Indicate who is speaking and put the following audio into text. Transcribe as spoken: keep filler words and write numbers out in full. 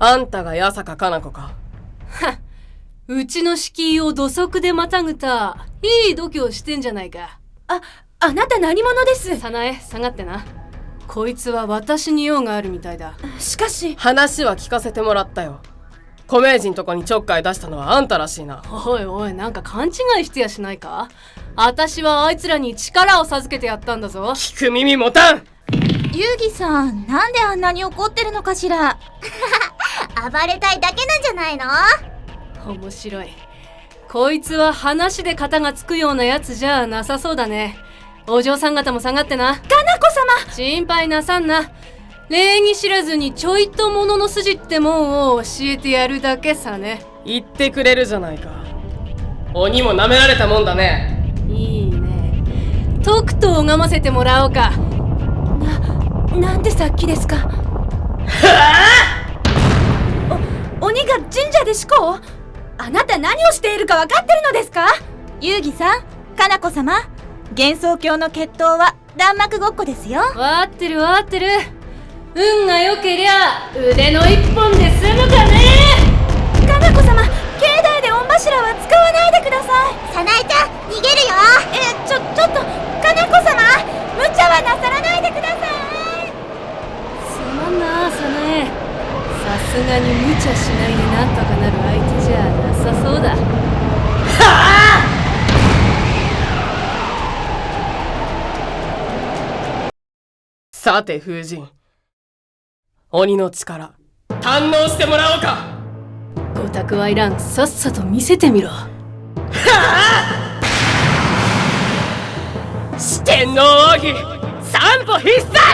Speaker 1: あんたが八坂かな子か。
Speaker 2: はっ、うちの敷居を土足でまたぐたいい度胸してんじゃないか。
Speaker 3: あ、あなた何者です？
Speaker 2: 早苗、下がってな。こいつは私に用があるみたいだ。
Speaker 3: しかし
Speaker 1: 話は聞かせてもらったよ。小名人とこにちょっかい出したのはあんたらしいな。
Speaker 2: おいおい、なんか勘違いしてやしないか。私はあいつらに力を授けてやったんだぞ。
Speaker 1: 聞く耳持たん。
Speaker 4: 遊戯さん、なんであんなに怒ってるのかしら。暴れたいだけなんじゃないの？
Speaker 2: 面白い。こいつは話で肩がつくようなやつじゃなさそうだね。お嬢さん方も下がってな。
Speaker 3: かな子様、
Speaker 2: 心配なさんな。礼儀知らずにちょいとものの筋ってもんを教えてやるだけさね。
Speaker 1: 言ってくれるじゃないか。鬼も舐められたもんだね。
Speaker 2: いいね。とくと拝ませてもらおうか。
Speaker 3: な、なんでさっきですか？お、鬼が神社で思考？あなた何をしているか分かってるのですか？
Speaker 4: 遊戯さん、かなこ様、幻想郷の決闘は弾幕ごっこですよ。
Speaker 2: わってるわってる。運が良けりゃ腕の一本で済むかね。
Speaker 3: かなこ様、境内で御柱は使わないでください。
Speaker 4: さなえちゃん、逃げるよ。
Speaker 3: え、ちょ、ちょっと、かなこ様、無茶はなさらないでください。
Speaker 2: すまんな、早苗。さすがに無茶しないでなんとかなる相手じゃなさそうだ。は
Speaker 1: あ！さて風神、鬼の力堪能してもらおうか。
Speaker 2: ごたくはいらん、さっさと見せてみろ。は
Speaker 1: あ！四天王奥義三歩必殺。